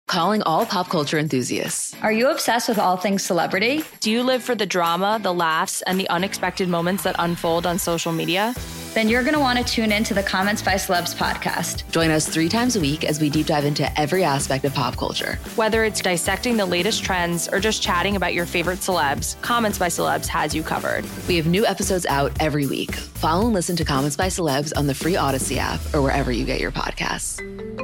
Calling all pop culture enthusiasts. Are you obsessed with all things celebrity? Do you live for the drama, the laughs, and the unexpected moments that unfold on social media? Then you're going to want to tune in to the Comments by Celebs podcast. Join us 3 times a week as we deep dive into every aspect of pop culture. Whether it's dissecting the latest trends or just chatting about your favorite celebs, Comments by Celebs has you covered. We have new episodes out every week. Follow and listen to Comments by Celebs on the free Odyssey app or wherever you get your podcasts.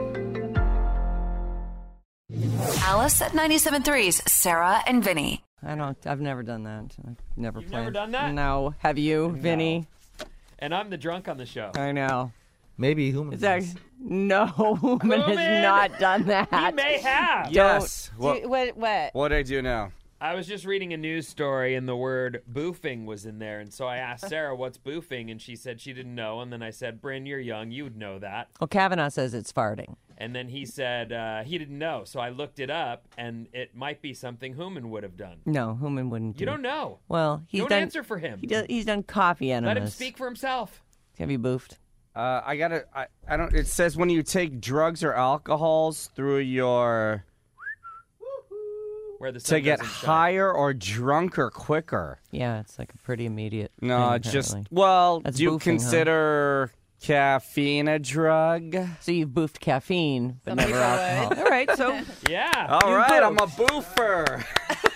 Alice at 97.3's Sarah and Vinny. I've never done that. I've never You've played. never done that? No. Have you, Vinny? And I'm the drunk on the show. I know. Maybe Human. No, Human has not done that. He may have. Yes. What? What do I do now? I was just reading a news story and the word boofing was in there. And so I asked Sarah, what's boofing? And she said she didn't know. And then I said, Bryn, you're young. You would know that. Well, Kavanaugh says it's farting. And then he said he didn't know. So I looked it up, and it might be something Human would have done. No, Human wouldn't. You don't know. Well, Don't answer for him. He's done coffee enemas. Let him speak for himself. Have you boofed? I don't. It says when you take drugs or alcohols through your Where the sun to get doesn't shine. higher or drunker quicker. Yeah, it's like a pretty immediate. No, thing, it's just apparently. That's do you boofing, huh? consider caffeine a drug? So you've boofed caffeine, but Some never people alcohol. would. All right, so Yeah. All right, I'm a boofer.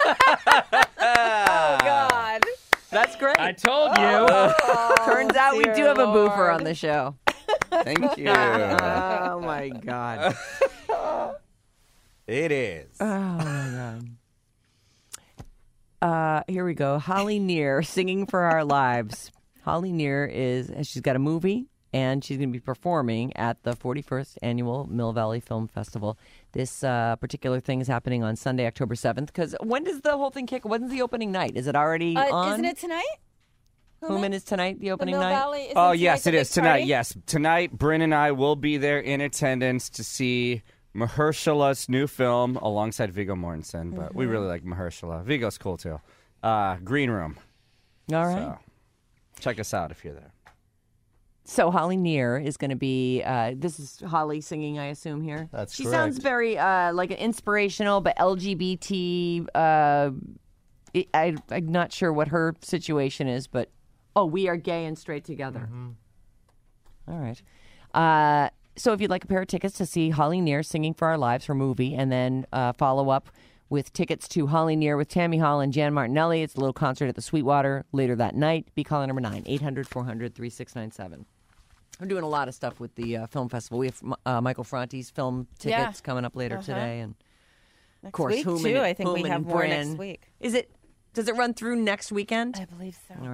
Oh, God. that's great. I told you. Turns out we dear do have a boofer Lord. on the show. Thank you. Oh my God. It is. Oh my God. Here we go. Holly Near, Singing for Our Lives. Holly Near she's got a movie, and she's going to be performing at the 41st Annual Mill Valley Film Festival. This particular thing is happening on Sunday, October 7th, because when does the whole thing kick? When's the opening night? Is it already on? Isn't it tonight? Human is tonight, the opening Mill night? Valley, isn't Oh, tonight yes, the it big is tonight. party? Yes, tonight, Bryn and I will be there in attendance to see Mahershala's new film alongside Viggo Mortensen. But we really like Mahershala. Viggo's cool too. Green Room. All right. So check us out if you're there. So Holly Near is going to be. This is Holly singing, I assume here. That's she correct. sounds very like inspirational, but LGBT. I'm not sure what her situation is, but we are gay and straight together. All right. So if you'd like a pair of tickets to see Holly Near Singing for Our Lives, her movie, and then follow up with tickets to Holly Near with Tammy Hall and Jan Martinelli. It's a little concert at the Sweetwater later that night. Be caller number 9-800-400-3697. I'm doing a lot of stuff with the film festival. We have Michael Franti's film tickets coming up later today, and Next of course, week, Human, too. I think we Human have and more Bryn. next week. Does it run through next weekend? I believe so. All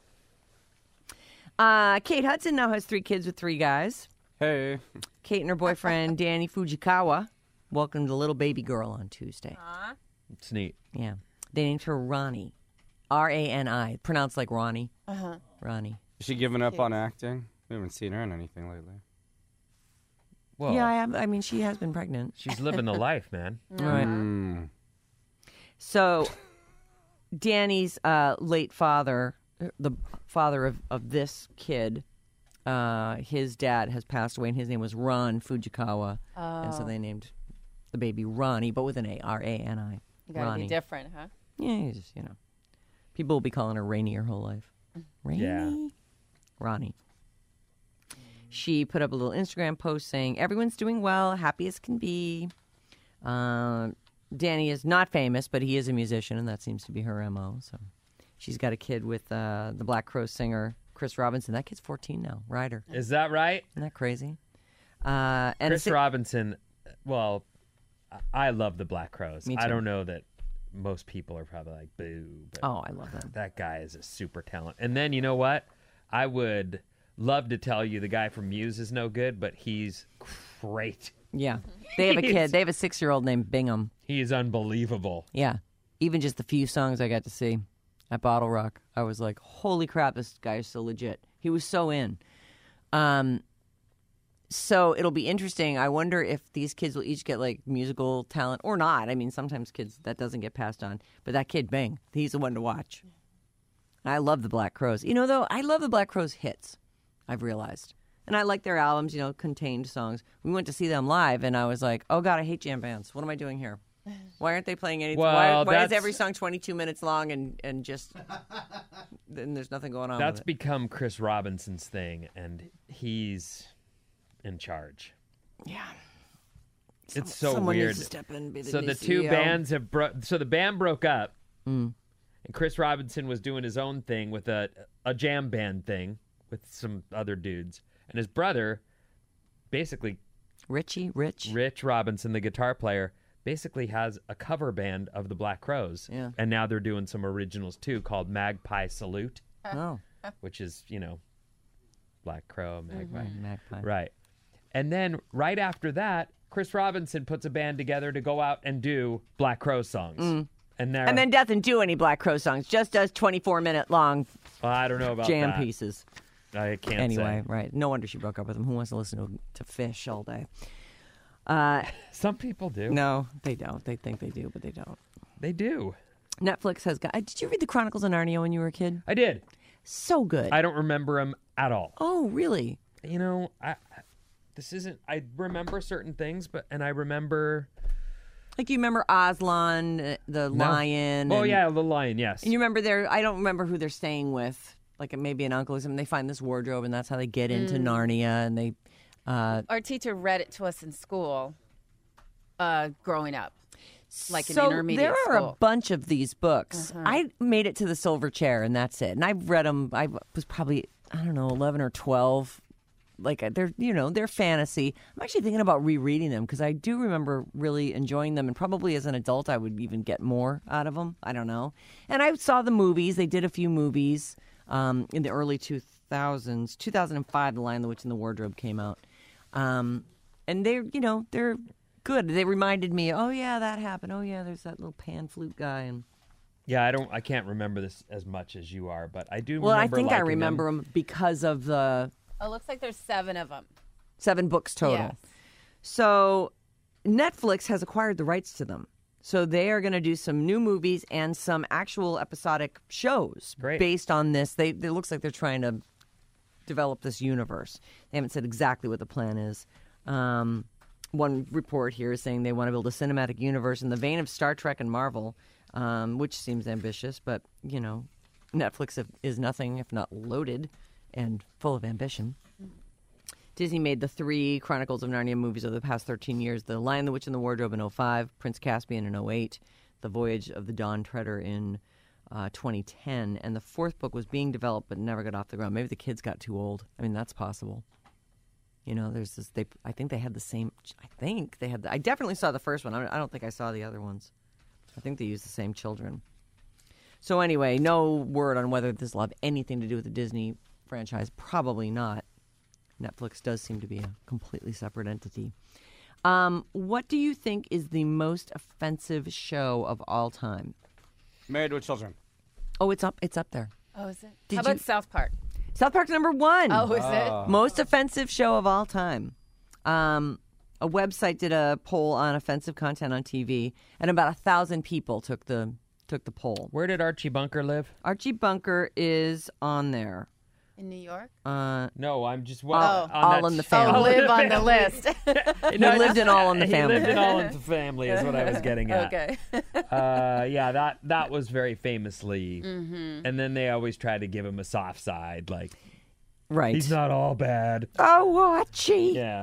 right. Kate Hudson now has 3 kids with 3 guys. Hey. Kate and her boyfriend Danny Fujikawa welcomed a little baby girl on Tuesday. It's neat. Yeah, they named her Ronnie, Rani, pronounced like Ronnie. Ronnie. Is she giving up on acting? We haven't seen her in anything lately. Well, Yeah, I mean, she has been pregnant. she's living the life, man. Right. So, Danny's late father, the father of this kid, his dad has passed away, and his name was Ron Fujikawa. And so they named the baby Ronnie, but with an A, Rani. You gotta Ronnie. be different, huh? Yeah, he's just, people will be calling her Rainey her whole life. Rainey? Yeah. Ronnie. She put up a little Instagram post saying, everyone's doing well, happy as can be. Danny is not famous, but he is a musician, and that seems to be her MO. So she's got a kid with the Black Crowes singer, Chris Robinson. That kid's 14 now, Ryder. Is that right? Isn't that crazy? And Chris Robinson, well, I love the Black Crowes. Me I too. don't know that most people are probably like, boo. But Oh, I love that. that guy is a super talent. And then, you know what? I would love to tell you the guy from Muse is no good, but he's great. Yeah. They have a kid. They have a 6-year-old named Bingham. He is unbelievable. Yeah. Even just the few songs I got to see at Bottle Rock, I was like, holy crap, this guy is so legit. He was so in. So it'll be interesting. I wonder if these kids will each get like musical talent or not. I mean, sometimes kids, that doesn't get passed on. But that kid, Bing, he's the one to watch. I love the Black Crowes. Though, I love the Black Crowes hits, I've realized. And I like their albums, you know, contained songs. We went to see them live, and I was like, oh, God, I hate jam bands. What am I doing here? Why aren't they playing anything? Well, why is every song 22 minutes long and just then there's nothing going on That's with it? become Chris Robinson's thing, and he's in charge. Yeah. It's so Someone weird. needs to step in and be the So new the two CEO. bands have so the band broke up, and Chris Robinson was doing his own thing with a jam band thing with some other dudes, and his brother, basically Rich. Rich Robinson, the guitar player, basically has a cover band of the Black Crowes. Yeah. And now they're doing some originals too called Magpie Salute, Oh, which is, you know, Black Crow, Magpie. Magpie. Right. And then right after that, Chris Robinson puts a band together to go out and do Black Crow songs. And And then doesn't do any Black Crow songs, just does 24-minute long I don't know about jam that. pieces. I can't Anyway, say. right. No wonder she broke up with him. Who wants to listen to Fish all day? Some people do. No, they don't. They think they do, but they don't. They do. Netflix has got. Did you read the Chronicles of Narnia when you were a kid? I did. So good. I don't remember them at all. Oh, really? You know, I remember certain things, and I remember. Like you remember Aslan, the lion. Oh, and, yeah, the lion, yes. And you remember I don't remember who they're staying with. Like maybe an uncle or something. They find this wardrobe, and that's how they get into Narnia. And they. Our teacher read it to us in school growing up, like in So intermediate there are school. a bunch of these books. I made it to the silver chair, and that's it. And I've read them. I was probably 11 or 12. Like they're fantasy. I'm actually thinking about rereading them because I do remember really enjoying them, and probably as an adult I would even get more out of them. I don't know. And I saw the movies. They did a few movies in the early 2000s. 2005, The Lion, the Witch, and the Wardrobe came out. And they're good. They reminded me, oh yeah, that happened. Oh yeah, there's that little pan flute guy. And Yeah, I can't remember this as much as you are, but I do. well, I remember think I liking remember them because of the It looks like there's 7 of them. 7 books total. Yes. So Netflix has acquired the rights to them. So they are going to do some new movies and some actual episodic shows Great. based on this. It looks like they're trying to develop this universe. They haven't said exactly what the plan is. One report here is saying they want to build a cinematic universe in the vein of Star Trek and Marvel, which seems ambitious, but, you know, Netflix is nothing if not loaded and full of ambition. Disney made the 3 Chronicles of Narnia movies over the past 13 years. The Lion, the Witch, and the Wardrobe in 2005, Prince Caspian in 2008, The Voyage of the Dawn Treader in 2010, and the 4th book was being developed but never got off the ground. Maybe the kids got too old. I mean, that's possible. You know, there's this. I think they had the same. I definitely saw the first one. I don't think I saw the other ones. I think they used the same children. So anyway, no word on whether this will have anything to do with the Disney franchise. Probably not. Netflix does seem to be a completely separate entity. What do you think is the most offensive show of all time? Married with Children. Oh, it's up there. Oh, is it? Did How about you- South Park? South Park's number 1. Oh, is it? Most offensive show of all time. A website did a poll on offensive content on TV, and about 1,000 people took the poll. Where did Archie Bunker live? Archie Bunker is on there. In New York? No, I'm just All in the Family. Oh, live on the list. He lived in All in the He Family. lived in All in the Family is what I was getting at. Okay. Yeah, that was very famously. And then they always try to give him a soft side, like Right. he's not all bad. Oh, Archie. Yeah.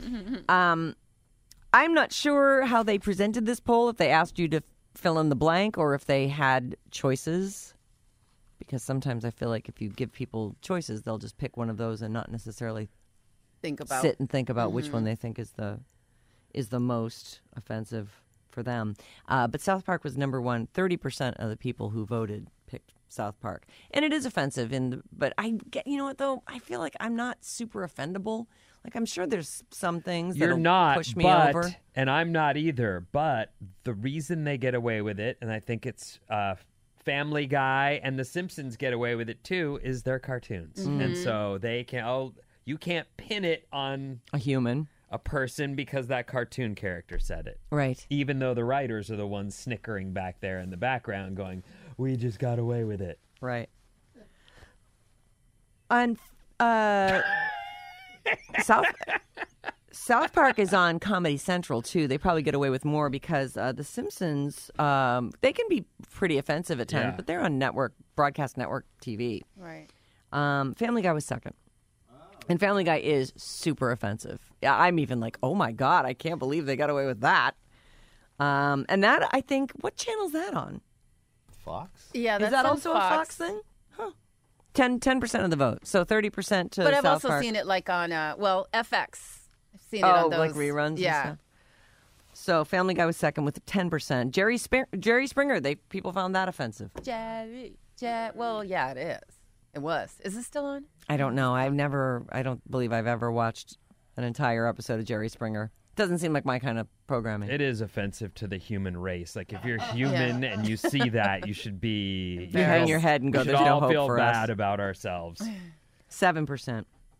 I'm not sure how they presented this poll, if they asked you to fill in the blank or if they had choices. Because sometimes I feel like if you give people choices, they'll just pick one of those and not necessarily Think about. sit and think about which one they think is the most offensive for them. But South Park was number 1. 30% of the people who voted picked South Park, and it is offensive. But I get, you know what though? I feel like I'm not super offendable. Like I'm sure there's some things You're that'll not, push me but, over. and I'm not either. But the reason they get away with it, and I think it's Family Guy and The Simpsons get away with it too, is their cartoons, and so they can. You can't pin it on A human, a person because that cartoon character said it. right? Even though the writers are the ones snickering back there in the background, going, "We just got away with it." Right. And South Park is on Comedy Central, too. They probably get away with more because The Simpsons, they can be pretty offensive at times, but they're on broadcast network TV. Right. Family Guy was second. And Family Guy is super offensive. Yeah, I'm even like, oh, my God, I can't believe they got away with that. And that, I think, what channel's that on? Fox? Yeah, Is that also a Fox thing? Huh. 10% of the vote. So 30% to But I've South also Park. seen it like on, FX. I've seen it on those. Like reruns Yeah. and stuff? So Family Guy was second with 10%. Jerry Springer, people found that offensive. Well, yeah, it is. It was. Is it still on? I don't know. I don't believe I've ever watched an entire episode of Jerry Springer. Doesn't seem like my kind of programming. It is offensive to the human race. Like, if you're human and you see that, you should be... You hang your head and go, we should there's no all hope feel for bad us. about ourselves. 7%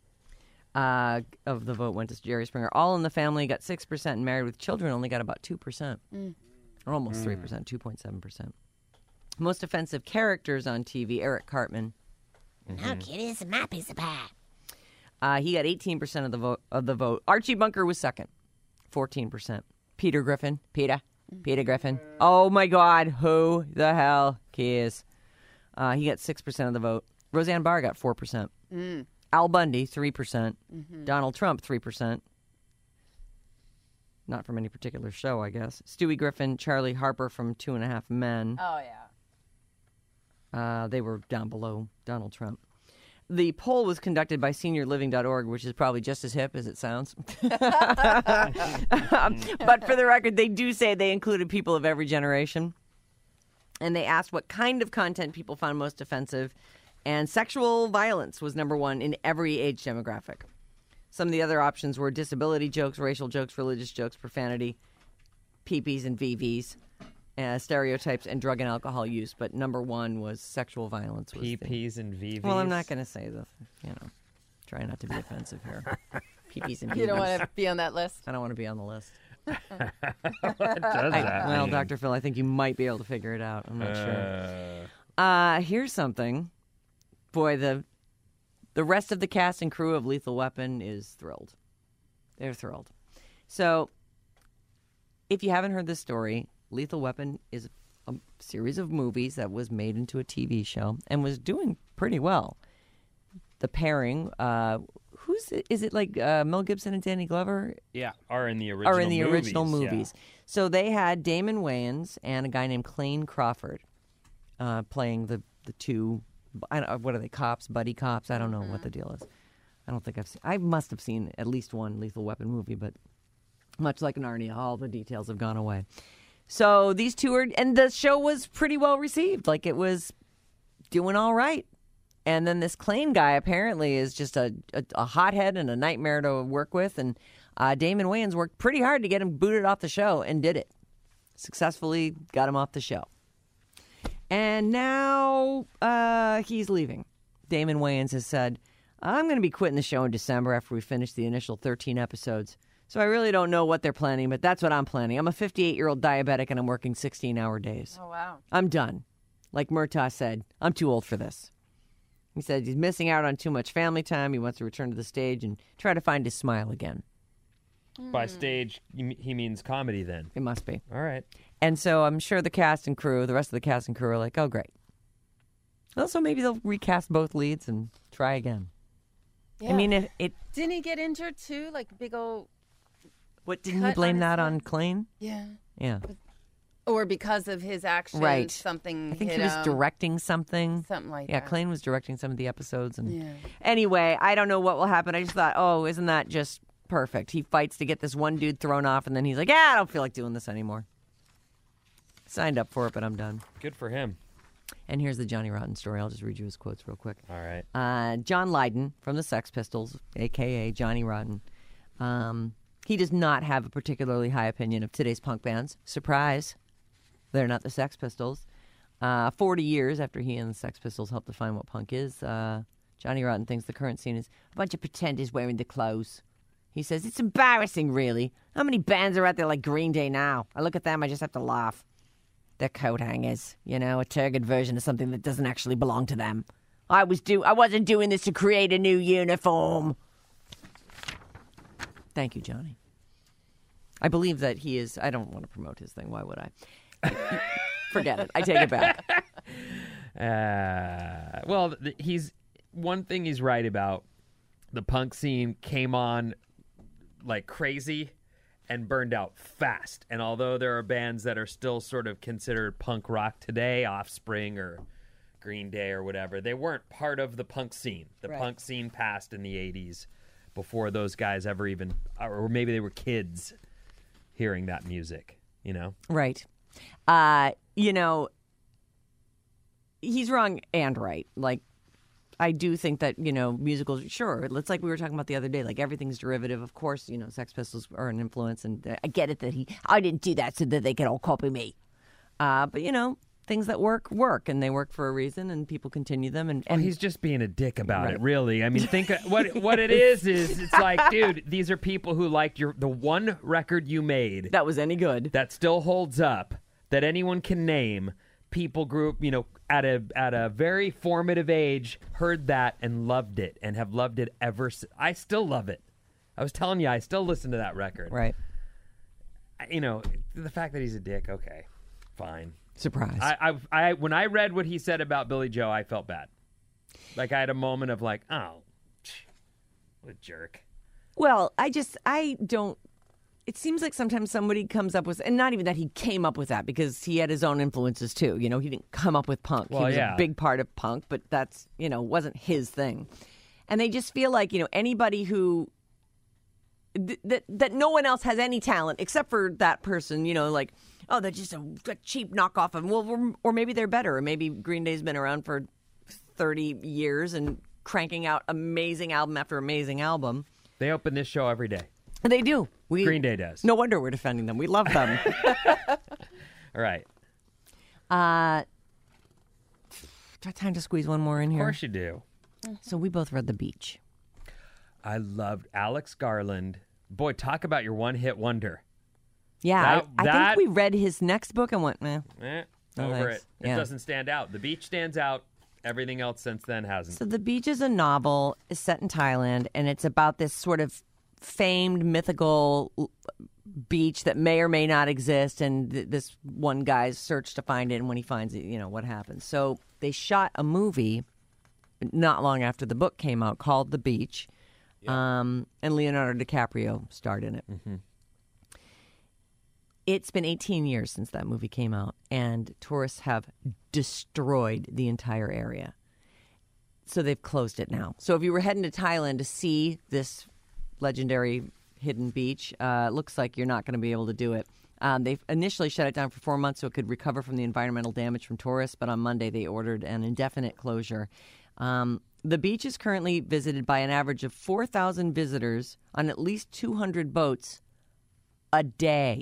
of the vote went to Jerry Springer. All in the Family got 6%, and Married with Children only got about 2%. Or almost 3%, 2.7%. Most offensive characters on TV, Eric Cartman. How cute is my piece of pie? He got 18% of the vote. Archie Bunker was second, 14%. Peter Griffin. Peter Griffin. Oh, my God. Who the hell cares? He got 6% of the vote. Roseanne Barr got 4%. Al Bundy, 3%. Donald Trump, 3%. Not from any particular show, I guess. Stewie Griffin, Charlie Harper from 2.5 Men. Oh, yeah. They were down below Donald Trump. The poll was conducted by seniorliving.org, which is probably just as hip as it sounds. But for the record, they do say they included people of every generation. And they asked what kind of content people found most offensive. And sexual violence was number one in every age demographic. Some of the other options were disability jokes, racial jokes, religious jokes, profanity, PPs and VVs. Stereotypes and drug and alcohol use, but number one was sexual violence. PPs and VVs. Well, I'm not going to say try not to be offensive here. PPs and VVs. You don't want to be on that list? I don't want to be on the list. What does that Well, mean? Dr. Phil, I think you might be able to figure it out. I'm not sure. Here's something. Boy, the rest of the cast and crew of Lethal Weapon is thrilled. They're thrilled. So, if you haven't heard this story, Lethal Weapon is a series of movies that was made into a TV show and was doing pretty well. The pairing, is it like Mel Gibson and Danny Glover? Yeah, are in the original movies. Yeah. So they had Damon Wayans and a guy named Clayne Crawford playing the two. What are they? Cops, buddy cops? I don't know what the deal is. I don't think I've seen. I must have seen at least one Lethal Weapon movie, but much like Narnia, all the details have gone away. So these two and the show was pretty well received. Like, it was doing all right. And then this Clayne guy apparently is just a hothead and a nightmare to work with. And Damon Wayans worked pretty hard to get him booted off the show and did it. Successfully got him off the show. And now he's leaving. Damon Wayans has said, I'm going to be quitting the show in December after we finish the initial 13 episodes. So I really don't know what they're planning, but that's what I'm planning. I'm a 58-year-old diabetic, and I'm working 16-hour days. Oh, wow. I'm done. Like Murtaugh said, I'm too old for this. He said he's missing out on too much family time. He wants to return to the stage and try to find his smile again. By stage, he means comedy then. It must be. All right. And so I'm sure the rest of the cast and crew are like, oh, great. Also, maybe they'll recast both leads and try again. Yeah. I mean, it Didn't he get injured, too? Like, big old... What, didn't he blame that on Clayne? Yeah. Yeah. Or because of his actions, Right. something I think hit he was him. directing something. Something like Yeah, that. Clayne was directing some of the episodes. And Yeah. Anyway, I don't know what will happen. I just thought, oh, isn't that just perfect? He fights to get this one dude thrown off, and then he's like, I don't feel like doing this anymore. Signed up for it, but I'm done. Good for him. And here's the Johnny Rotten story. I'll just read you his quotes real quick. All right. John Lydon from the Sex Pistols, a.k.a. Johnny Rotten. He does not have a particularly high opinion of today's punk bands. Surprise. They're not the Sex Pistols. 40 years after he and the Sex Pistols helped define what punk is, Johnny Rotten thinks the current scene is a bunch of pretenders wearing the clothes. He says, it's embarrassing, really. How many bands are out there like Green Day now? I look at them, I just have to laugh. They're coat hangers, a turgid version of something that doesn't actually belong to them. I wasn't doing this to create a new uniform. Thank you, Johnny. I believe that he is. I don't want to promote his thing. Why would I? Forget it. I take it back. Well, he's one thing he's right about. The punk scene came on like crazy and burned out fast. And although there are bands that are still sort of considered punk rock today, Offspring or Green Day or whatever, they weren't part of the punk scene. The punk scene passed in the 80s before those guys ever even, or maybe they were kids hearing that music, you know? Right. He's wrong and right. Like, I do think that, musicals, sure, it's like we were talking about the other day, like everything's derivative. Of course, Sex Pistols are an influence, and I get it that I didn't do that so that they could all copy me. But, things that work, and they work for a reason, and people continue them. And he's just being a dick about it, really. I mean, think what it is it's like, dude, these are people who liked the one record you made. That was any good. That still holds up, that anyone can name. People grew up, at a very formative age, heard that and loved it, and have loved it ever since. I still love it. I was telling you, I still listen to that record. Right. The fact that he's a dick, okay, fine. Surprise. I when I read what he said about Billy Joe, I felt bad. Like I had a moment of like, oh, what a jerk. Well, I don't. It seems like sometimes somebody comes up with, and not even that he came up with that, because he had his own influences too. He didn't come up with punk. Well, he was a big part of punk, but that's, wasn't his thing. And they just feel like, anybody who, that no one else has any talent except for that person, like, oh, they're just a cheap knockoff of, or maybe they're better. Or maybe Green Day's been around for 30 years and cranking out amazing album after amazing album. They open this show every day. They do. Green Day does. No wonder we're defending them. We love them. All right. Do I have time to squeeze one more in here? Of course you do. So we both read The Beach. I loved Alex Garland. Boy, talk about your one-hit wonder. Yeah, I think we read his next book and went, over thanks. it. It doesn't stand out. The Beach stands out. Everything else since then hasn't. So The Beach is a novel. It's set in Thailand, and it's about this sort of famed mythical beach that may or may not exist, and this one guy's search to find it, and when he finds it, what happens. So they shot a movie not long after the book came out called The Beach, and Leonardo DiCaprio starred in it. Mm-hmm. It's been 18 years since that movie came out, and tourists have destroyed the entire area. So they've closed it now. So if you were heading to Thailand to see this legendary hidden beach, it looks like you're not going to be able to do it. They've initially shut it down for 4 months so it could recover from the environmental damage from tourists, but on Monday they ordered an indefinite closure. The beach is currently visited by an average of 4,000 visitors on at least 200 boats a day.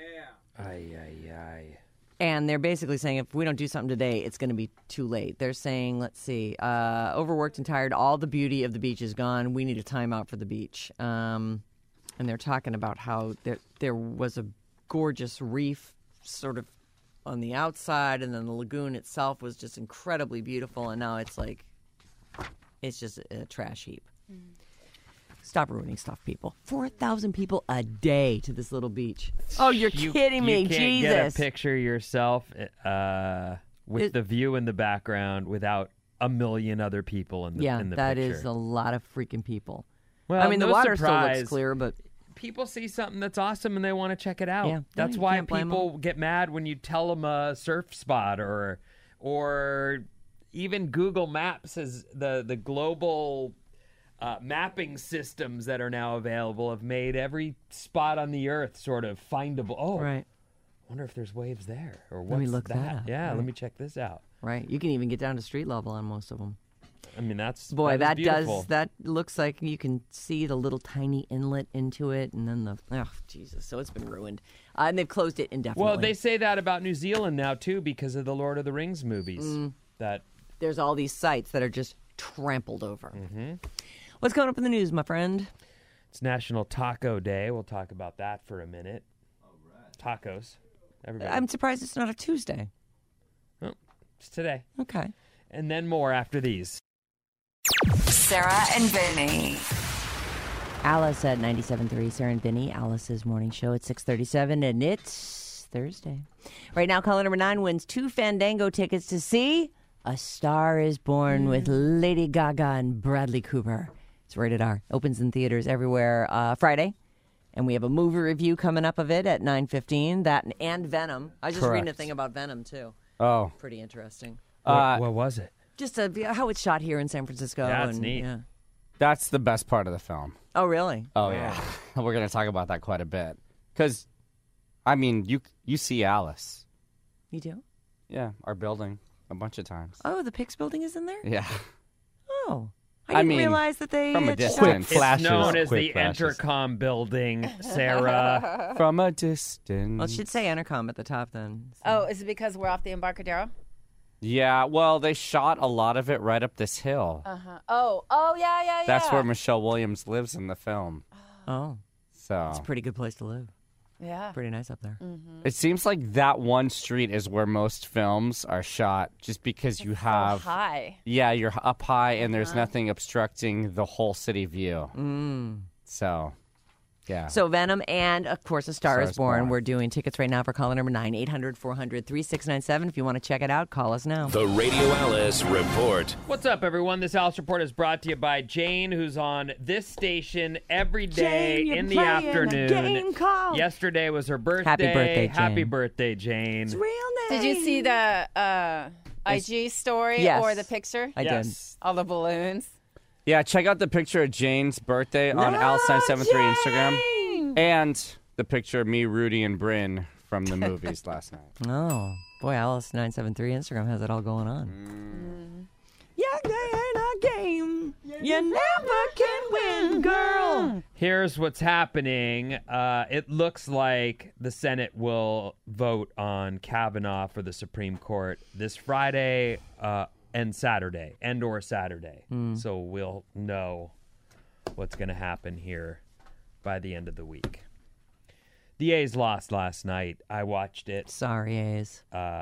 And they're basically saying if we don't do something today, it's going to be too late. They're saying, let's see, overworked and tired, all the beauty of the beach is gone. We need a timeout for the beach. And they're talking about how there was a gorgeous reef sort of on the outside, and then the lagoon itself was just incredibly beautiful, and now it's just a trash heap. Stop ruining stuff, people. 4,000 people a day to this little beach. Oh, you're kidding me. You can't Jesus. get a picture yourself with the view in the background without a million other people in the picture. Yeah, that is a lot of freaking people. Well, I mean, the water still looks clear, but people see something that's awesome and they want to check it out. Yeah, that's why people get mad when you tell them a surf spot or even Google Maps has the global mapping systems that are now available have made every spot on the earth sort of findable. Oh, right. I wonder if there's waves there or what's let me look that? up. Yeah, right. Let me check this out. Right. You can even get down to street level on most of them. I mean, that looks like you can see the little tiny inlet into it, and then Jesus. So it's been ruined. And they've closed it indefinitely. Well, they say that about New Zealand now, too, because of the Lord of the Rings movies. That there's all these sites that are just trampled over. Mm-hmm. What's going up in the news, my friend? It's National Taco Day. We'll talk about that for a minute. All right. Tacos. Everybody. I'm surprised it's not a Tuesday. Oh, it's today. Okay. And then more after these. Sarah and Vinny. Alice at 97.3, Sarah and Vinny, Alice's morning show at 6:37, and it's Thursday. Right now, caller number 9 wins 2 Fandango tickets to see A Star is Born with Lady Gaga and Bradley Cooper. It's rated R. Opens in theaters everywhere Friday. And we have a movie review coming up of it at 9:15. That and Venom. I was just reading a thing about Venom, too. Oh. Pretty interesting. What was it? Just how it's shot here in San Francisco. That's neat. Yeah. That's the best part of the film. Oh, really? Oh, yeah. We're going to talk about that quite a bit. Because, I mean, you see Alice. You do? Yeah, our building a bunch of times. Oh, the Pix building is in there? Yeah. Oh. I didn't realize that they from a had distance. shot- It's known as Quick the flashes. Intercom building, Sarah. From a distance. Well, it should say Intercom at the top then. So- Oh, is it because we're off the Embarcadero? Yeah, well, they shot a lot of it right up this hill. Oh, yeah. That's where Michelle Williams lives in the film. Oh, So it's a pretty good place to live. Yeah. Pretty nice up there. it seems like that one street is where most films are shot, just because you have So high. Yeah, you're up high and there's nothing obstructing the whole city view. So, yeah. So Venom and, of course, A Star is Born. Born. We're doing tickets right now for caller number 9, 800-400-3697. If you want to check it out, call us now. The Radio Alice Report. What's up, everyone? This Alice Report is brought to you by Jane, who's on this station every day Jane, you're in the playing a afternoon. game called- Yesterday was her birthday. Happy birthday, Jane. Happy birthday, Jane. Real name. Did you see the IG story Yes. or the picture? I did. Yes. All the balloons. Yeah, check out the picture of Jane's birthday on Alice973 Instagram. And the picture of me, Rudy, and Bryn from the movies last night. Oh, boy, Alice973 Instagram has it all going on. Yeah, in a game. You never can win, girl. Here's what's happening. It looks like the Senate will vote on Kavanaugh for the Supreme Court this Friday and Saturday, or Saturday. So we'll know what's going to happen here by the end of the week. The A's lost last night. I watched it. Sorry, A's.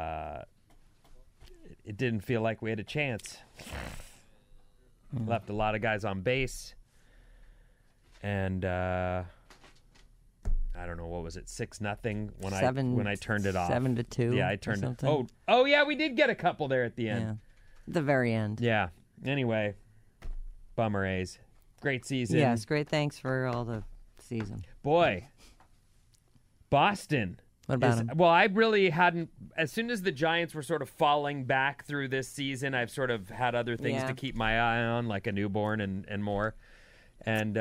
It didn't feel like we had a chance. Left a lot of guys on base. And I don't know, what was it, 6-0 when I turned it off. 7-2. Yeah, I turned it. something. Oh yeah, we did get a couple there at the Yeah. end. The very end. Yeah. Anyway, bummer A's. Great season. Yes, great. Thanks for all the season. Boy, Boston. What about him? Well, I really hadn't. As soon as the Giants were sort of falling back through this season, I've sort of had other things Yeah. to keep my eye on, like a newborn and more. And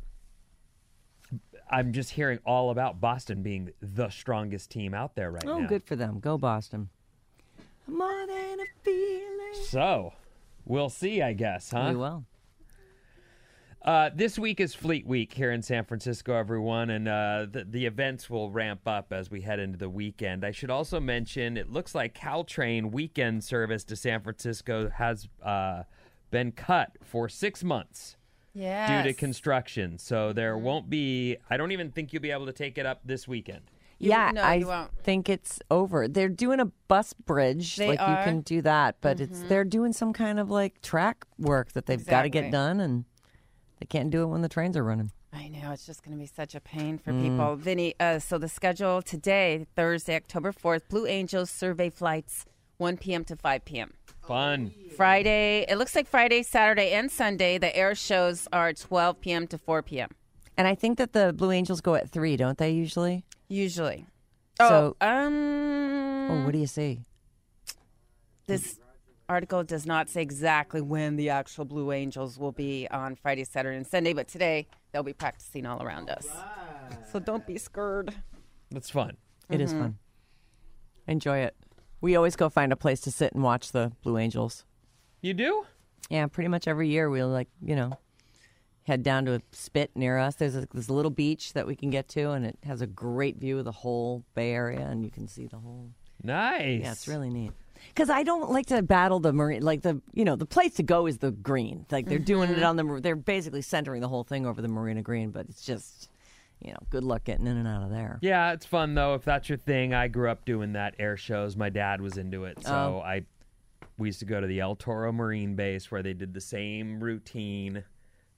I'm just hearing all about Boston being the strongest team out there right now. Oh, good for them. Go Boston. More than a feeling. So, we'll see, I guess, huh? We will. This week is Fleet Week here in San Francisco, everyone, and the events will ramp up as we head into the weekend. I should also mention, it looks like Caltrain weekend service to San Francisco has been cut for 6 months due to construction. So there won't be, I don't even think you'll be able to take it up this weekend. Yeah, no, I you won't. think it's over. They're doing a bus bridge. They like are? you can do that, but they're doing some kind of like track work that they've got to get Exactly. done, and they can't do it when the trains are running. I know, it's just going to be such a pain for people. Vinny, so the schedule today, Thursday, October 4th, Blue Angels survey flights, 1 p.m. to 5 p.m. Fun. Friday, it looks like Friday, Saturday, and Sunday, the air shows are 12 p.m. to 4 p.m. And I think that the Blue Angels go at 3, don't they usually? Usually. So- Oh, what do you see? this article does not say exactly when the actual Blue Angels will be on Friday, Saturday, and Sunday, but today they'll be practicing all around us. So don't be scared. That's fun. It is fun. Enjoy it. We always go find a place to sit and watch the Blue Angels. You do? Yeah, pretty much every year we'll head down to a spit near us. There's a little beach that we can get to, and it has a great view of the whole Bay Area, and you can see the whole. Nice. Yeah, it's really neat. Because I don't like to battle the marine. Like the place to go is the green. Like they're doing it on the. They're basically centering the whole thing over the Marina Green, but it's just, good luck getting in and out of there. Yeah, it's fun, though, if that's your thing. I grew up doing that, air shows. My dad was into it, so we used to go to the El Toro Marine Base where they did the same routine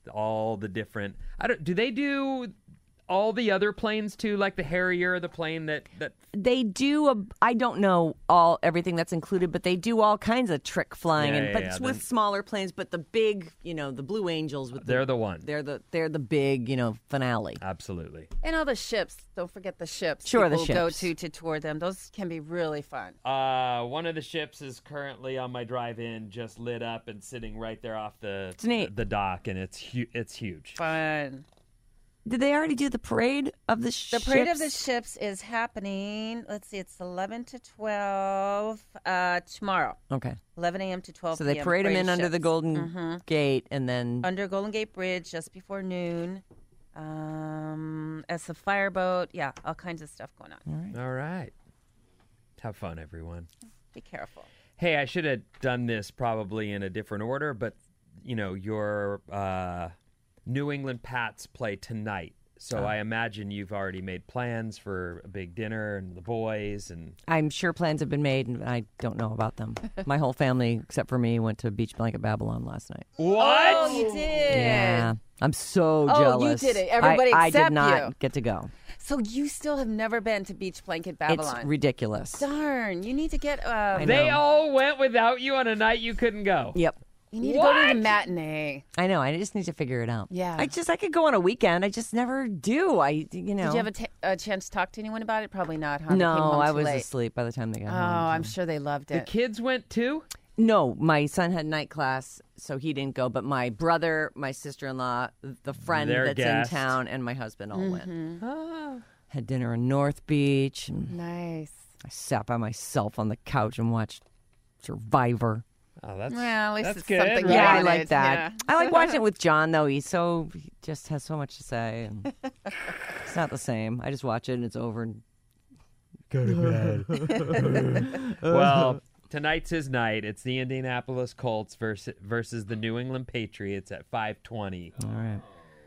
all the different. Do they do all the other planes too, like the Harrier, the plane that They do. I don't know everything that's included, but they do all kinds of trick flying, it's with smaller planes. But the big, the Blue Angels, they're the one. They're the big, finale. Absolutely. And all the ships. Don't forget the ships. Sure, people the go ships. to tour them. Those can be really fun. One of the ships is currently on my drive-in, just lit up and sitting right there off the dock, and it's huge. Fun. Did they already do the parade of the ships? The parade of the ships is happening. Let's see, it's 11 to 12 tomorrow. Okay. 11 a.m. to 12 So p.m. they parade them in of under the ships. Golden Gate, and then Under Golden Gate Bridge just before noon. As a fireboat. Yeah, all kinds of stuff going on. All right. Have fun, everyone. Be careful. Hey, I should have done this probably in a different order, but, your New England Pats play tonight. So I imagine you've already made plans for a big dinner and the boys. And I'm sure plans have been made, and I don't know about them. My whole family, except for me, went to Beach Blanket Babylon last night. What? Oh, you did? Yeah. I'm so Oh, jealous. you did it. Everybody I except did not you. get to go. So you still have never been to Beach Blanket Babylon? It's ridiculous. Darn. You need to get... They all went without you on a night you couldn't go. Yep. You need to go to the matinee. I know. I just need to figure it out. Yeah. I could go on a weekend. I just never do. Did you have a chance to talk to anyone about it? Probably not, huh? They No, came home I too was late. asleep by the time they got Oh, home. I'm sure they loved The it. kids went too? No, my son had night class, so he didn't go. But my brother, my sister-in-law, the friend Their that's guest. in town, and my husband all went. Oh. Had dinner in North Beach. And Nice. I sat by myself on the couch and watched Survivor. Oh, that's Well, at least that's it's good. something you Yeah, I wanted, like that. yeah. I like watching it with John, though. He just has so much to say. And it's not the same. I just watch it and it's over. And Go to bed. Well, tonight's his night. It's the Indianapolis Colts versus the New England Patriots at 5:20. all right.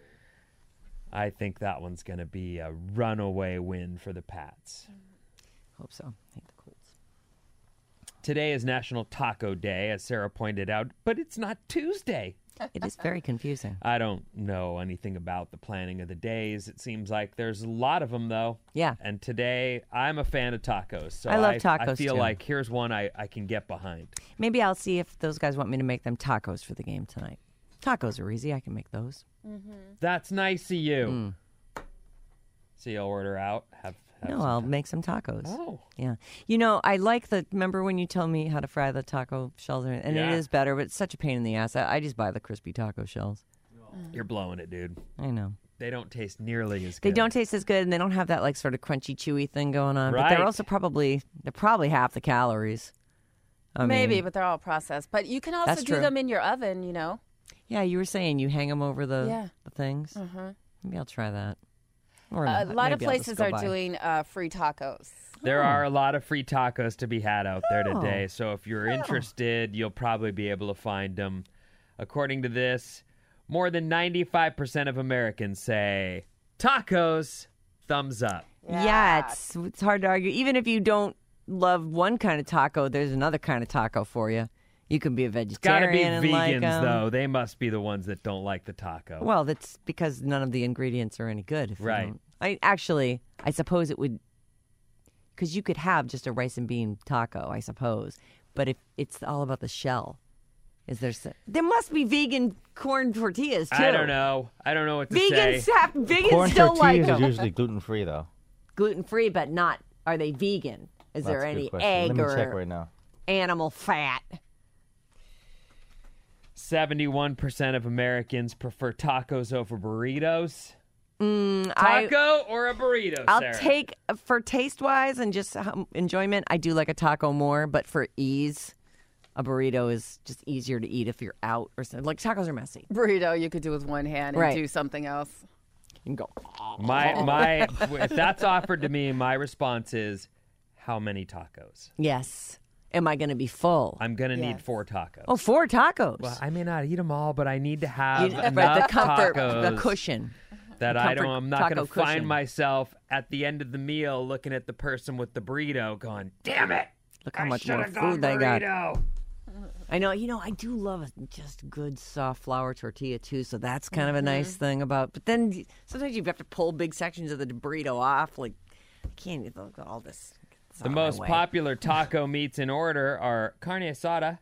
I think that one's going to be a runaway win for the Pats. Hope so. I hate the Colts. Today is National Taco Day, as Sarah pointed out, but it's not Tuesday. It is very confusing. I don't know anything about the planning of the days. It seems like there's a lot of them, though. Yeah. And today, I'm a fan of tacos. So I love tacos, I feel too. like here's one I can get behind. Maybe I'll see if those guys want me to make them tacos for the game tonight. Tacos are easy. I can make those. That's nice of you. So you'll order out? Have No, some I'll make some tacos. Oh. Yeah. I like remember when you told me how to fry the taco shells? And Yeah. it is better, but it's such a pain in the ass. I just buy the crispy taco shells. You're blowing it, dude. I know. They don't taste nearly as good. They don't taste as good, and they don't have that sort of crunchy, chewy thing going on. But Right. they're also probably half the calories. Maybe, mean, but they're all processed. But you can also That's do true. them in your oven, Yeah, you were saying you hang them over the things. Uh-huh. Maybe I'll try that. Or A not. lot of Maybe I'll just places go are buy. doing free tacos. There are a lot of free tacos to be had out there Oh. today. So if you're interested, you'll probably be able to find them. According to this, more than 95% of Americans say tacos, thumbs up. Yeah, it's hard to argue. Even if you don't love one kind of taco, there's another kind of taco for you. You can be a It's got to be vegetarian and like vegans, 'em. though. They must be the ones that don't like the taco. Well, that's because none of the ingredients are any good. If you Right. don't. I suppose it would, because you could have just a rice and bean taco, I suppose. But if it's all about the shell, there must be vegan corn tortillas too. I don't know. I don't know what to Vegans say. vegans still like tortillas them. are usually gluten-free, though. Gluten free, but not. Are they vegan? Is there That's a good any question. egg Let me or check right now. animal fat? 71% of Americans prefer tacos over burritos. I- Taco or a burrito, I'll Sarah? take, for taste wise and just enjoyment, I do like a taco more, but for ease, a burrito is just easier to eat if you're out or something. Like tacos are messy. Burrito you could do with one hand and Right. do something else. You can go. My if that's offered to me, my response is, how many tacos? Yes. Am I going to be full? I'm gonna need Yes. 4 tacos. Oh, 4 tacos. Well, I may not eat them all, but I need to have enough Right, the comfort, tacos the cushion. that comfort I'm not taco going to find cushion. myself at the end of the meal looking at the person with the burrito going, damn it. Look how I much more should've gone food they got. burrito." I know. I do love a just good soft flour tortilla too. So that's kind of a nice thing about. But then sometimes you have to pull big sections of the burrito off. Like I can't look at all this. The most popular taco meats in order are carne asada,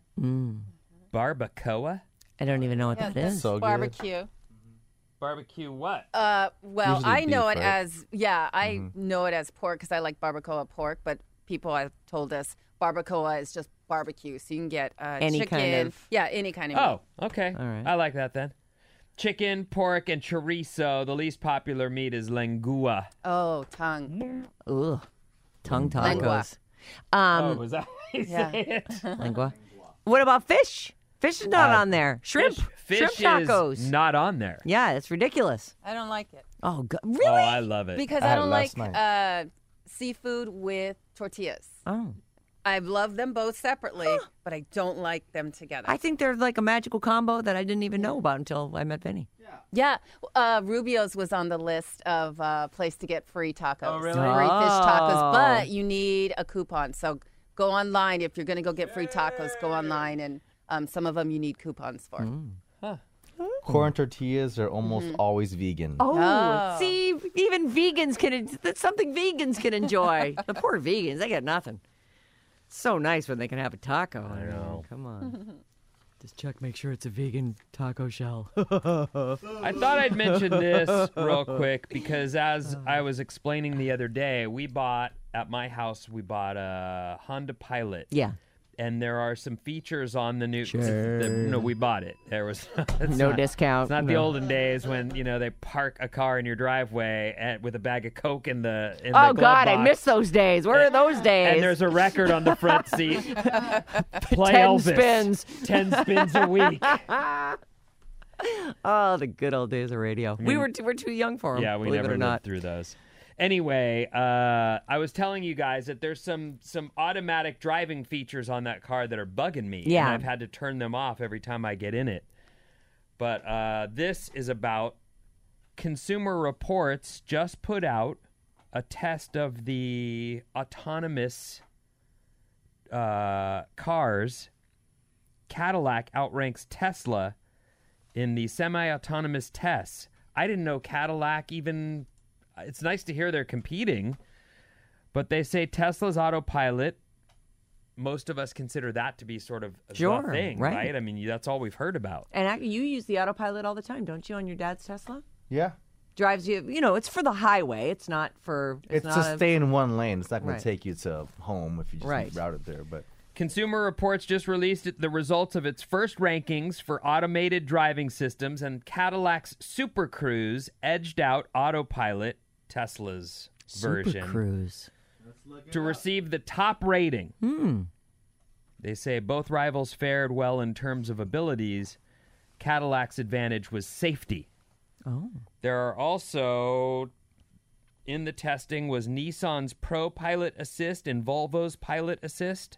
barbacoa. I don't even know what that is. So good. Barbecue. Barbecue what? Well, Usually I know beef, it right? as I know it as pork because I like barbacoa pork. But people have told us barbacoa is just barbecue, so you can get Any chicken. kind of- any kind of. meat. Oh, okay. All right. I like that then. Chicken, pork, and chorizo. The least popular meat is lengua. Oh, tongue. Ugh. Tongue Lengua. tacos. Was that how you Yeah. say it? Lengua. What about fish? Fish is not on there. Shrimp. Fish Shrimp tacos. is not on there. Yeah, it's ridiculous. I don't like it Oh, God. Really? Oh, I love it. because I I had don't it like last seafood with tortillas. Oh. I love them both separately, but I don't like them together. I think they're like a magical combo that I didn't even know about until I met Vinny. Yeah, Rubio's was on the list of place to get free tacos. Oh, really? Free fish Oh. tacos, but you need a coupon. So go online if you're going to go get free tacos. Go online, and some of them you need coupons for. Corn tortillas are almost always vegan. Oh, see, even vegans that's something vegans can enjoy. The poor vegans, they get nothing. So nice when they can have a taco. I know. Come on. Just check, make sure it's a vegan taco shell. I thought I'd mention this real quick because as I was explaining the other day, at my house, we bought a Honda Pilot. Yeah. And there are some features on the new. Sure. No, we bought it. There was No discount. It's not the No. olden days when they park a car in your driveway with a bag of Coke in the. Oh, glove God, I box. miss those days. Where are those days? And there's a record on the front seat. Play 10 Elvis. spins. 10 spins a week. Oh, the good old days of radio. We're too young for them. Yeah, we believe never it or lived not. through those. Anyway, I was telling you guys that there's some automatic driving features on that car that are bugging me. Yeah. And I've had to turn them off every time I get in it. But this is about Consumer Reports just put out a test of the autonomous cars. Cadillac outranks Tesla in the semi-autonomous tests. I didn't know Cadillac even... It's nice to hear they're competing, but they say Tesla's autopilot, most of us consider that to be sort of Sure, the thing, right. right? I mean, that's all we've heard about. And you use the autopilot all the time, don't you, on your dad's Tesla? Yeah. Drives you, it's for the highway. It's not for... It's not to stay in one lane. It's not going Right. to take you to home if you just route it there. But Consumer Reports just released the results of its first rankings for automated driving systems, and Cadillac's Super Cruise edged out Autopilot, Tesla's version, Cruise. to receive the top rating. They say both rivals fared well in terms of abilities. Cadillac's advantage was safety. Oh. There are also, in the testing, was Nissan's Pro Pilot Assist and Volvo's Pilot Assist.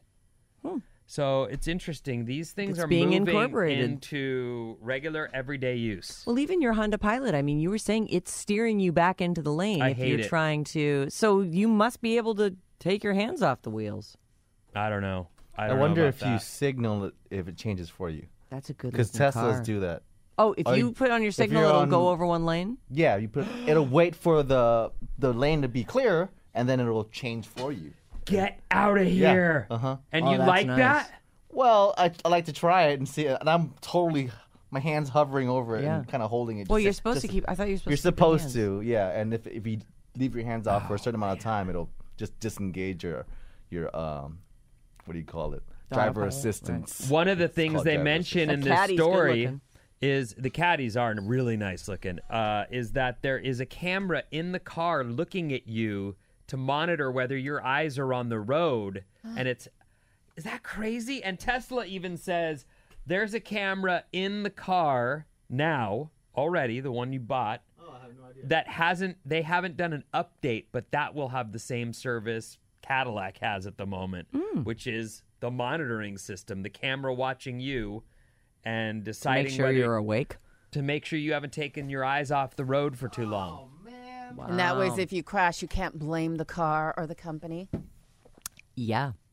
So it's interesting. These things It's are being moving incorporated. into regular everyday use. Well, even your Honda Pilot, I mean, you were saying it's steering you back into the lane I if hate you're it. trying to. So you must be able to take your hands off the wheels. I don't know. I I don't wonder know if about you that. signal it if it changes for you. That's a good Because looking Teslas car. do that. Oh, if Oh, you you- put on your if signal, you're it'll on- go over one lane? Yeah, it'll wait for the lane to be clear, and then it'll change for you. Get out of here. Uh-huh. And Oh, you that's like nice. that? Well, I like to try it and see it, and I'm totally, my hands hovering over it Yeah. and kind of holding it. Well, just- you're supposed just- to keep. I thought you were You're supposed to. keep your supposed to, yeah. And if you leave your hands off for a certain amount of time, it'll just disengage your what do you call it? Driver autopilot, assistance. One of the It's things called they driver mention in The this Caddy's good story looking. is the caddies are really nice looking. Is that there is a camera in the car looking at you to monitor whether your eyes are on the road, and is that crazy? And Tesla even says there's a camera in the car now already, the one you bought. Oh, I have no idea. They haven't done an update, but that will have the same service Cadillac has at the moment, which is the monitoring system, the camera watching you and deciding Make sure whether you're awake. to make sure you haven't taken your eyes off the road for too long. And that way, if you crash, you can't blame the car or the company. Yeah.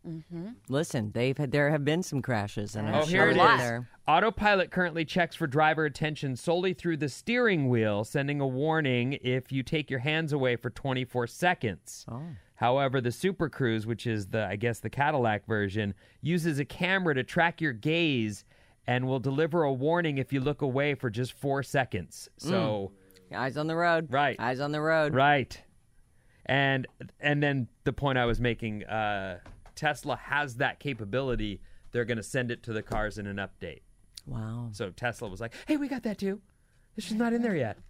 Listen, there have been some crashes, and I'm here sure it that is. they're- Autopilot currently checks for driver attention solely through the steering wheel, sending a warning if you take your hands away for 24 seconds. Oh. However, the Super Cruise, which is the Cadillac version, uses a camera to track your gaze and will deliver a warning if you look away for just 4 seconds. So, Eyes on the road. Right. Eyes on the road. right. And then the point I was making, Tesla has that capability. They're going to send it to the cars in an update. Wow. So Tesla was like, hey, we got that too. It's just not in there yet.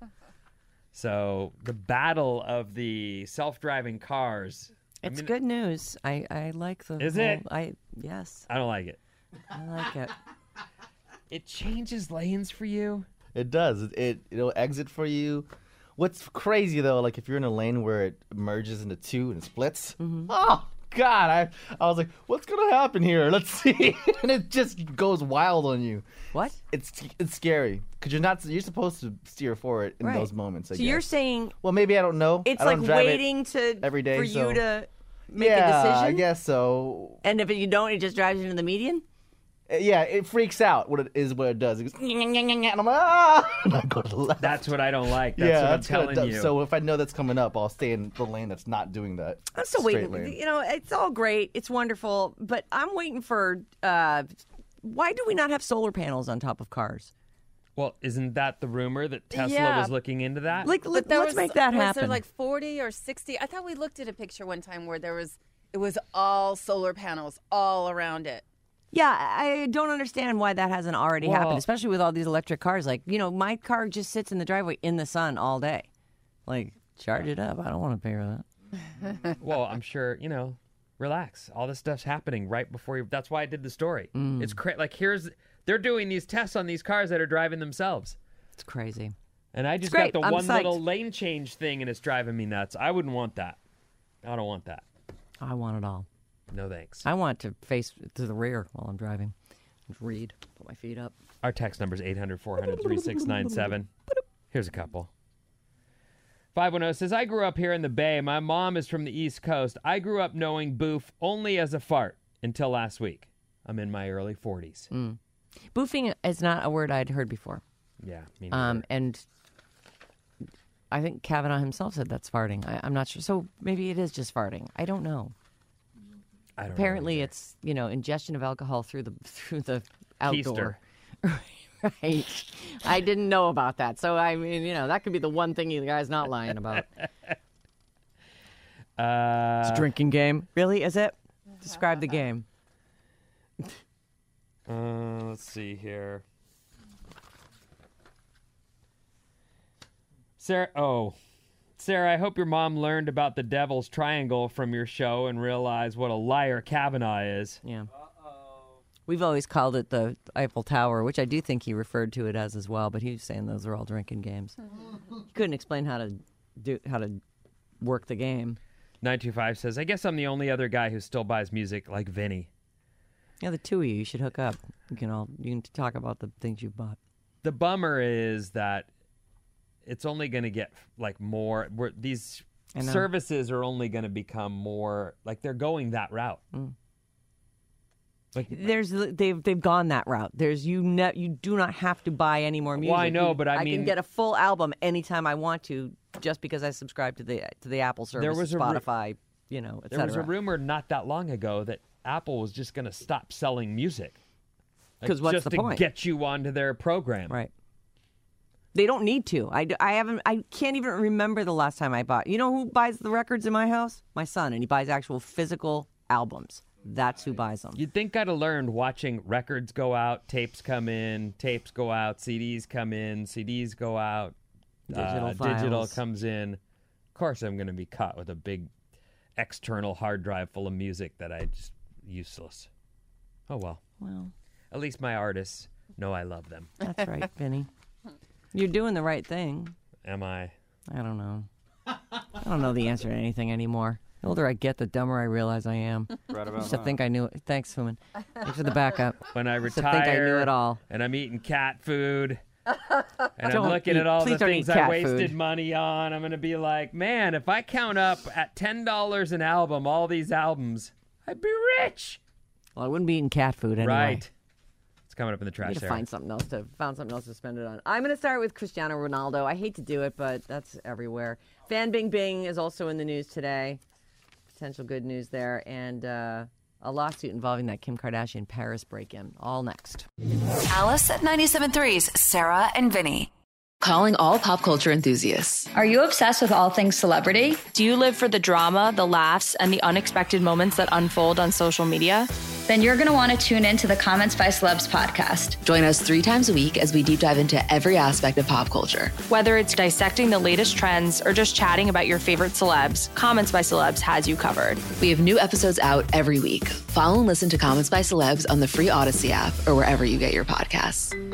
So the battle of the self-driving cars. It's good news. I like the. Is it? Yes. I don't like it. I like it. It changes lanes for you. It does. It'll exit for you. What's crazy though, like if you're in a lane where it merges into two and it splits. Oh God, I was like, what's gonna happen here? Let's see, and it just goes wild on you. What? It's scary because you're supposed to steer forward in Right. those moments. I So you're guess. saying Well, maybe I don't know. it's I like don't drive it waiting to every day for so- you to make yeah, a decision? I guess so. And if you don't, it just drives you into the median? Yeah, it freaks out. What it does. It goes, and I'm like, ah! And I go to the left. That's what I don't like. That's yeah, what I'm that's kinda telling dumb. you. So if I know that's coming up, I'll stay in the lane that's not doing that. I'm still straight waiting. lane. You know, it's all great. It's wonderful. But I'm waiting for why do we not have solar panels on top of cars? Well, isn't that the rumor that Tesla Yeah. was looking into that? Like, let's make that Was happen. there like 40 or 60? I thought we looked at a picture one time where it was all solar panels all around it. Yeah, I don't understand why that hasn't already Well- happened, especially with all these electric cars. Like, you know, my car just sits in the driveway in the sun all day. Like, charge it up. I don't want to pay for that. Well, I'm sure, relax. All this stuff's happening right before you. That's why I did the story. It's they're doing these tests on these cars that are driving themselves. It's crazy. And I just great. got the I'm one psyched. little lane change thing and it's driving me nuts. I wouldn't want that. I don't want that. I want it all. No thanks. I want to face to the rear while I'm driving. Just read. Put my feet up. Our text number is 800-400-3697. Here's a couple. 510 says, I grew up here in the Bay. My mom is from the East Coast. I grew up knowing boof only as a fart until last week. I'm in my early 40s. Boofing is not a word I'd heard before. Yeah, me neither. And I think Kavanaugh himself said that's farting. I'm not sure. So maybe it is just farting. I don't know. I don't know Apparently, either. it's ingestion of alcohol through the outdoor. Keister. Right. I didn't know about that. So I mean, that could be the one thing you guys not lying about. It's a drinking game. Really? Is it? Describe the game. Let's see here. Sarah, I hope your mom learned about the Devil's Triangle from your show and realized what a liar Kavanaugh is. Yeah. We've always called it the Eiffel Tower, which I do think he referred to it as well, but he was saying those are all drinking games. He couldn't explain how to work the game. 925 says, I guess I'm the only other guy who still buys music like Vinny. Yeah, the two of you should hook up. You can talk about the things you've bought. The bummer is that it's only going to get more. These I know. services are only going to become more they're going that route. They've gone that route. You do not have to buy any more music. Well, I know, but I can mean- get a full album anytime I want to, just because I subscribe to the Apple service, There was a Spotify, et There was a cetera. rumor not that long ago that Apple was just going to stop selling music. 'Cause what's just the to point? get you onto their program. Right. They don't need to. I can't even remember the last time I bought. You know who buys the records in my house? My son, and he buys actual physical albums. That's who buys them. You'd think I'd have learned watching records go out, tapes come in, tapes go out, CDs come in, CDs go out, Digital digital files. comes in. Of course, I'm going to be caught with a big external hard drive full of music that I just useless. Oh well. Well, At least my artists know I love them. that's right, Vinny. You're doing the right thing. Am I? I don't know. I don't know the answer to anything anymore. The older I get, the dumber I realize I am. Right I about used to that. think I knew it. Thanks, Fuman. Thanks for the backup. When I used to retire, think I knew it all. and I'm eating cat food, and Don't I'm looking at all the please don't things eat I cat wasted food. money on, I'm going to be like, man, if I count up at $10 an album, all these albums, I'd be rich. Well, I wouldn't be eating cat food anyway. Right. It's coming up in the I trash need to there. find something else to spend it on. I'm going to start with Cristiano Ronaldo. I hate to do it, but that's everywhere. Fan Bing Bing is also in the news today. Potential good news there. And a lawsuit involving that Kim Kardashian Paris break-in. All next. Alice at 97.3's Sarah and Vinny. Calling all pop culture enthusiasts. Are you obsessed with all things celebrity? Do you live for the drama, the laughs, and the unexpected moments that unfold on social media? Then you're going to want to tune in to the Comments by Celebs podcast. Join us 3 times a week as we deep dive into every aspect of pop culture. Whether it's dissecting the latest trends or just chatting about your favorite celebs, Comments by Celebs has you covered. We have new episodes out every week. Follow and listen to Comments by Celebs on the free Odyssey app or wherever you get your podcasts.